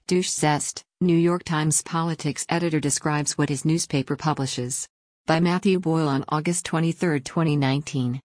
Douche Zest, New York Times politics editor describes what his newspaper publishes. By Matthew Boyle on August 23, 2019.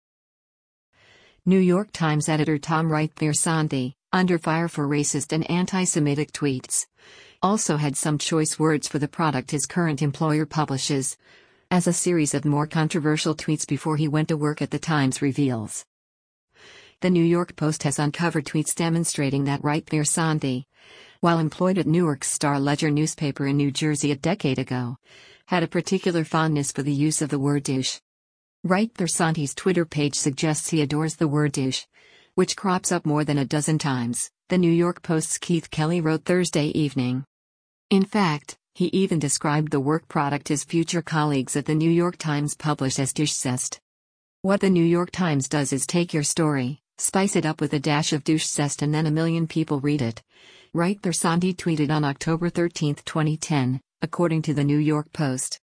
New York Times editor Tom Wright-Piersanti, under fire for racist and anti-Semitic tweets, also had some choice words for the product his current employer publishes, as a series of more controversial tweets before he went to work at the Times reveals. The New York Post has uncovered tweets demonstrating that Wright-Piersanti, while employed at Newark's Star-Ledger newspaper in New Jersey a decade ago, had a particular fondness for the use of the word douche. Wright-Piersanti's Twitter page suggests he adores the word douche, which crops up more than a dozen times, the New York Post's Keith Kelly wrote Thursday evening. In fact, he even described the work product his future colleagues at the New York Times publish as douche zest. What the New York Times does is take your story, spice it up with a dash of douche zest, and then a million people read it, Wright-Piersanti tweeted on October 13, 2010, according to the New York Post.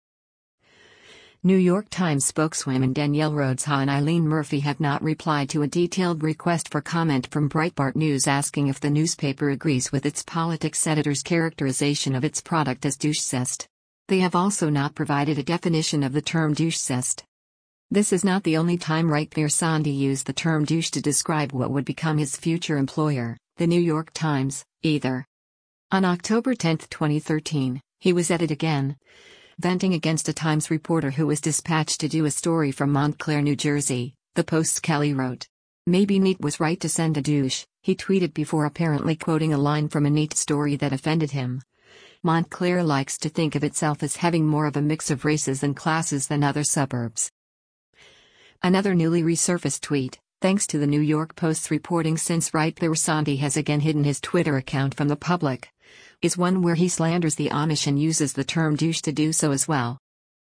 New York Times spokeswomen Danielle Rhodes-Ha and Eileen Murphy have not replied to a detailed request for comment from Breitbart News asking if the newspaper agrees with its politics editor's characterization of its product as douche zest. They have also not provided a definition of the term douche zest. This is not the only time Wright-Piersanti used the term douche to describe what would become his future employer, the New York Times, either. On October 10, 2013, he was at it again, venting against a Times reporter who was dispatched to do a story from Montclair, New Jersey, the Post's Kelly wrote. "Maybe Neat was right to send a douche," he tweeted before apparently quoting a line from a Neat story that offended him. Montclair likes to think of itself as having more of a mix of races and classes than other suburbs. Another newly resurfaced tweet, thanks to the New York Post's reporting since Wright-Piersanti has again hidden his Twitter account from the public, is one where he slanders the Amish and uses the term douche to do so as well.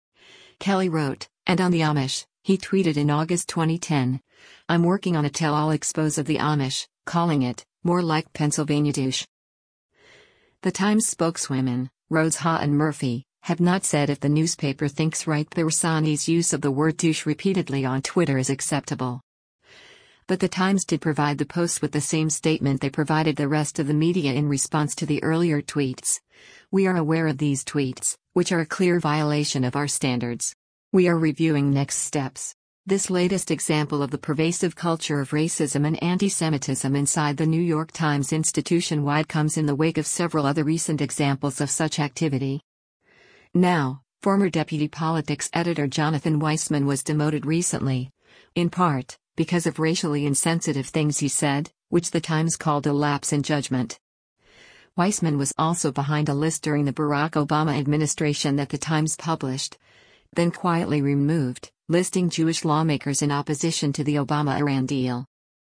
Kelly wrote, and on the Amish, he tweeted in August 2010, "I'm working on a tell-all expose of the Amish, calling it, more like Pennsylvania douche." The Times spokeswomen, Rhodes-Ha and Murphy, have not said if the newspaper thinks Wright-Piersanti's use of the word douche repeatedly on Twitter is acceptable. But the Times did provide the Post with the same statement they provided the rest of the media in response to the earlier tweets. "We are aware of these tweets, which are a clear violation of our standards. We are reviewing next steps." This latest example of the pervasive culture of racism and anti-Semitism inside the New York Times institution-wide comes in the wake of several other recent examples of such activity. Now, former deputy politics editor Jonathan Weissman was demoted recently, in part because of racially insensitive things he said, which the Times called a lapse in judgment. Weissman was also behind a list during the Barack Obama administration that the Times published, then quietly removed, listing Jewish lawmakers in opposition to the Obama-Iran deal.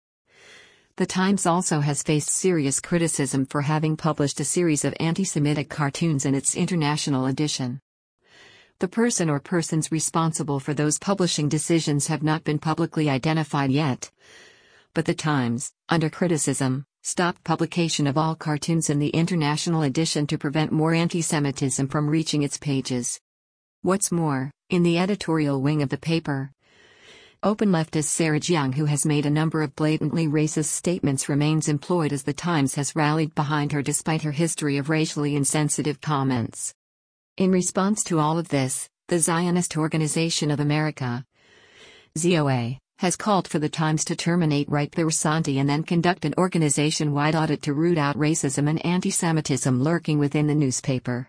The Times also has faced serious criticism for having published a series of anti-Semitic cartoons in its international edition. The person or persons responsible for those publishing decisions have not been publicly identified yet. But the Times, under criticism, stopped publication of all cartoons in the international edition to prevent more anti-Semitism from reaching its pages. What's more, in the editorial wing of the paper, open leftist Sarah Jiang, who has made a number of blatantly racist statements, remains employed as the Times has rallied behind her despite her history of racially insensitive comments. In response to all of this, the Zionist Organization of America, ZOA, has called for the Times to terminate Wright-Piersanti and then conduct an organization-wide audit to root out racism and anti-Semitism lurking within the newspaper.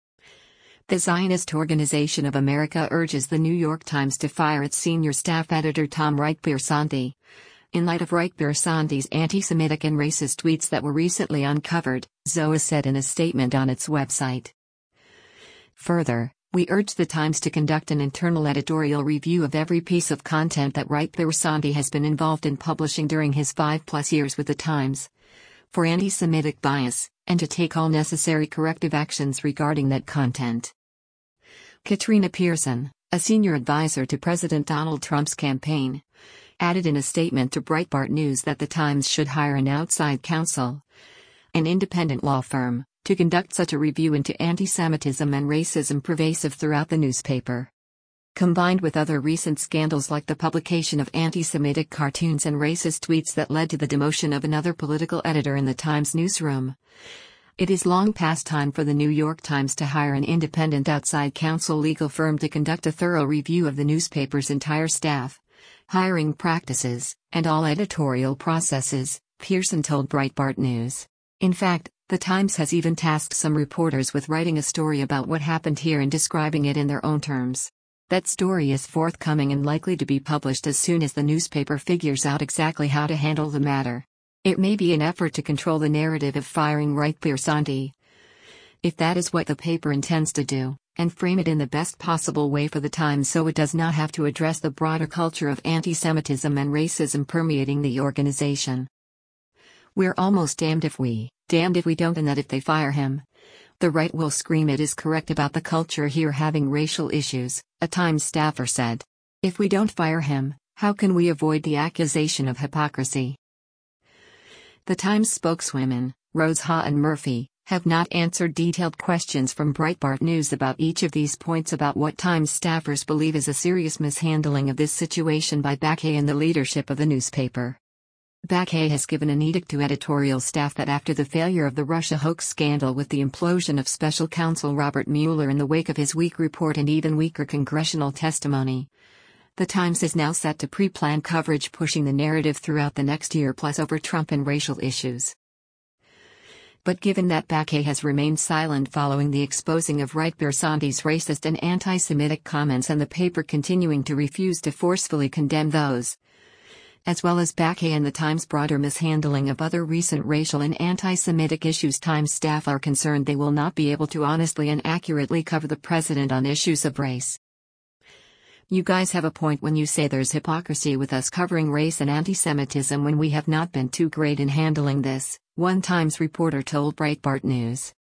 The Zionist Organization of America urges the New York Times to fire its senior staff editor Tom Wright-Piersanti, in light of Wright-Piersanti's anti-Semitic and racist tweets that were recently uncovered, ZOA said in a statement on its website. Further, we urge the Times to conduct an internal editorial review of every piece of content that Wright-Piersanti has been involved in publishing during his 5+ years with the Times, for anti-Semitic bias, and to take all necessary corrective actions regarding that content. Katrina Pearson, a senior advisor to President Donald Trump's campaign, added in a statement to Breitbart News that the Times should hire an outside counsel, an independent law firm, to conduct such a review into anti-Semitism and racism pervasive throughout the newspaper. Combined with other recent scandals like the publication of anti-Semitic cartoons and racist tweets that led to the demotion of another political editor in the Times newsroom, It is long past time for the New York Times to hire an independent outside counsel legal firm to conduct a thorough review of the newspaper's entire staff, hiring practices, and all editorial processes, Pearson told Breitbart News. In fact, the Times has even tasked some reporters with writing a story about what happened here and describing it in their own terms. That story is forthcoming and likely to be published as soon as the newspaper figures out exactly how to handle the matter. It may be an effort to control the narrative of firing Wright Piersanti. If that is what the paper intends to do, and frame it in the best possible way for the Times so it does not have to address the broader culture of anti-Semitism and racism permeating the organization. We're almost damned if we don't, and that if they fire him, the right will scream it is correct about the culture here having racial issues, a Times staffer said. If we don't fire him, how can we avoid the accusation of hypocrisy? The Times spokeswomen, Rose Haughton-Murphy, have not answered detailed questions from Breitbart News about each of these points about what Times staffers believe is a serious mishandling of this situation by Bakke and the leadership of the newspaper. Bakke has given an edict to editorial staff that after the failure of the Russia hoax scandal with the implosion of special counsel Robert Mueller in the wake of his weak report and even weaker congressional testimony, the Times is now set to pre-plan coverage pushing the narrative throughout the next year plus over Trump and racial issues. But given that Bakke has remained silent following the exposing of Wright Piersanti's racist and anti-Semitic comments and the paper continuing to refuse to forcefully condemn those, as well as Bakke and the Times' broader mishandling of other recent racial and anti-Semitic issues, Times staff are concerned they will not be able to honestly and accurately cover the president on issues of race. You guys have a point when you say there's hypocrisy with us covering race and anti-Semitism when we have not been too great in handling this, one Times reporter told Breitbart News.